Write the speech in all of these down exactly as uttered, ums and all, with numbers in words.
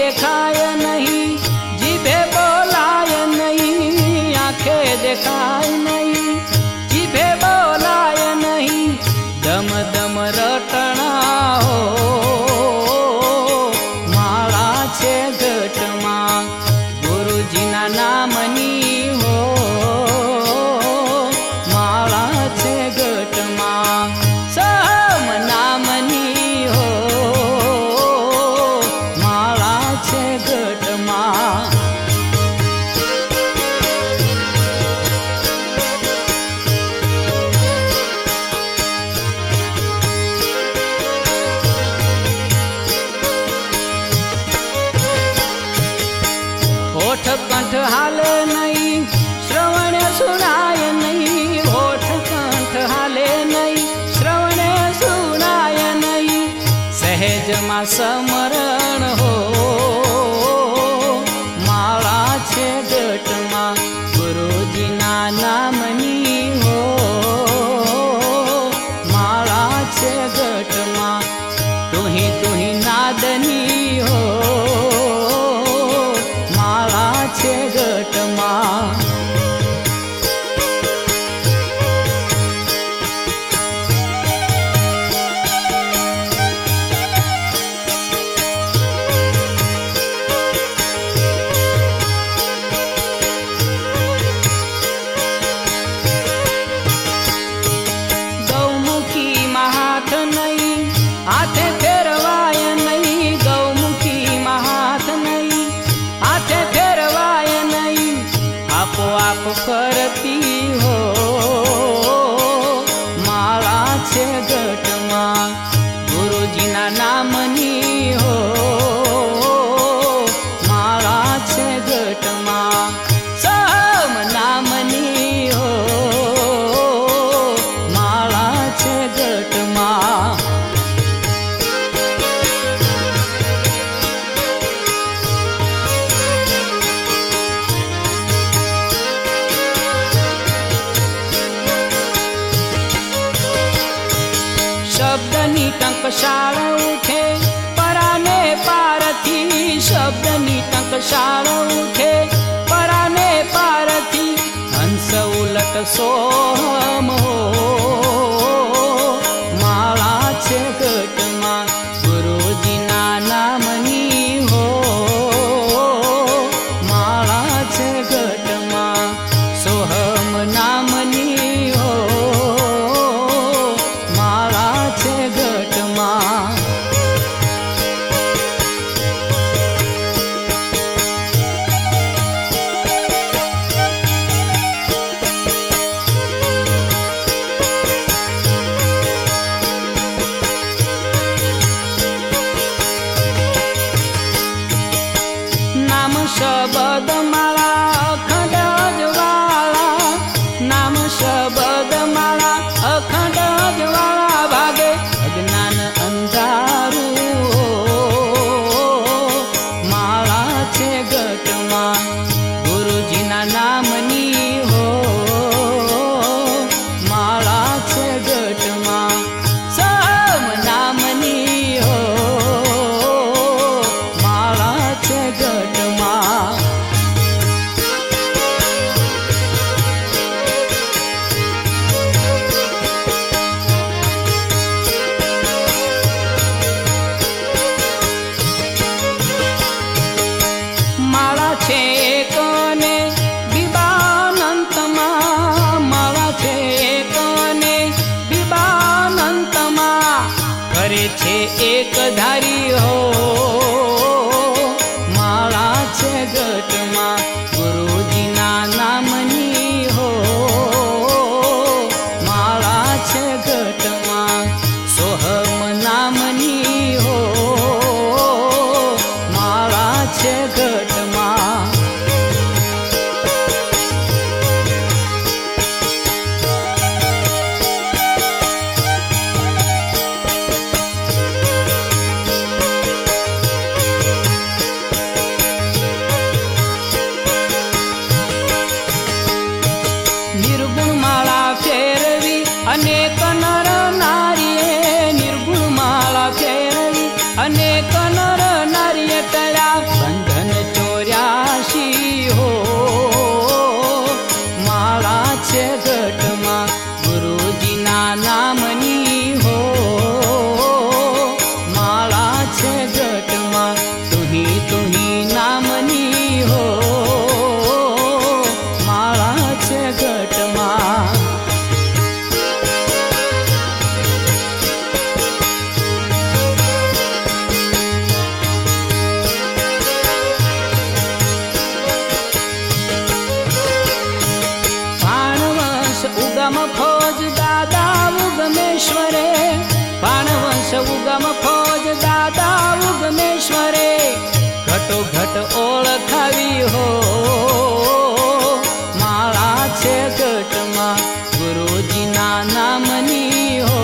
દેખાય નહીં, જીભે બોલાય નહીં, આંખે દેખાય નહીં, જીભે બોલાય નહીં, દમ દમ રટણા હો માળા છે ઘટમાં ગુરુજીના નામની હો માળા છે ઘટમાં સહમ નામની હો માળા છે ઘટમાં હોઠ કંઠ હાલે નહીં, શ્રવણે સુનાય નહીં, હોઠ કંઠ હાલે નહીં, શ્રવણે સુનાય નહીં, સહેજમાં સમરણ હો માળા છે ઘટમાં ગુરુજીના નામની હો માળા છે ઘટમાં તુહી તુહી નાદની હો માળા છે ઘટમાં ગૌમુખીમાં હાથ નહીં, હાથે ફેરવાય નહીં, ગૌમુખીમાં હાથ નહીં, હાથે ફેરવાય નહીં, આપોઆપ ફરતી હો માળા છે ઘટમાં ગુરુજીના નામની હો માળા છે ઘટમાં સહમ નામની હો માળા છે ઘટમાં શબ્દની ટંકશાળ ઉઠે પરાને પારથી, શબ્દની ટંકશાળ ઉઠે પરાને પારથી, હંસ ઉલટ સોહમ હો માળા છે ઘટમાં ગુરુજીના નામની હો માળા છે ઘટમાં સોહમ નામની હો માળા છે ઘટમાં નામ શબ્દ માળા અખંડ અજવાળા, નામ શબ્દ માળા અખંડ અજવાળા, ભાગે અજ્ઞાન અંધારું માળા છે ઘટમાં ગુરુજીના નામની હો માળા છે ઘટમાં સહમ નામની હો માળા છે ઘટમાં માળા છે કને વિબાનંતમાં, માળા છે કને વિબાનંતમાં, કરે છે એક ધારી હો માળા છે ઘટમાં ગુરુજીના નામની હો માળા છે ઘટમાં સોહમ નામની હો માળા છે ઘટમાં ઘટ ઓળખાવી હો માળા છે ઘટમાં ગુરુજીના નામની હો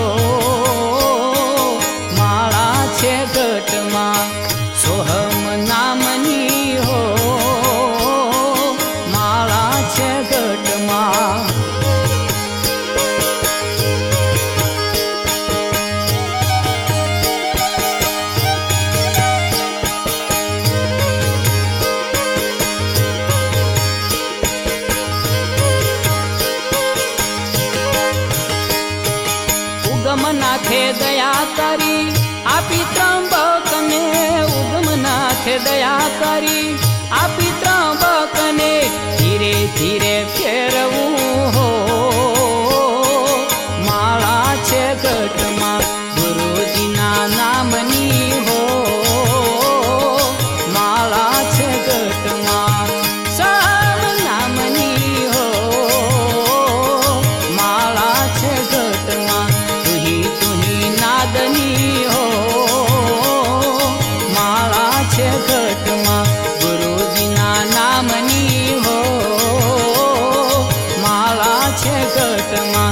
માળા છે ઘટમાં સોહમ નામની હો માળા છે ઘટમાં ઉગમનાથે દયા કરી આપી ત્રંબકને ઉગમનાથે દયા કરી આપી ત્રંબકને ધીરે ધીરે ફેરવું હો માળા છે ઘટમાં ગુરુજીના નામની હો માળા છે ઘટમાં સામ નામની હો માળા છે ઘટમાં નાદની હો માળા છે ઘટમાં ગુરુજીના નામની હો માળા છે ઘટમાં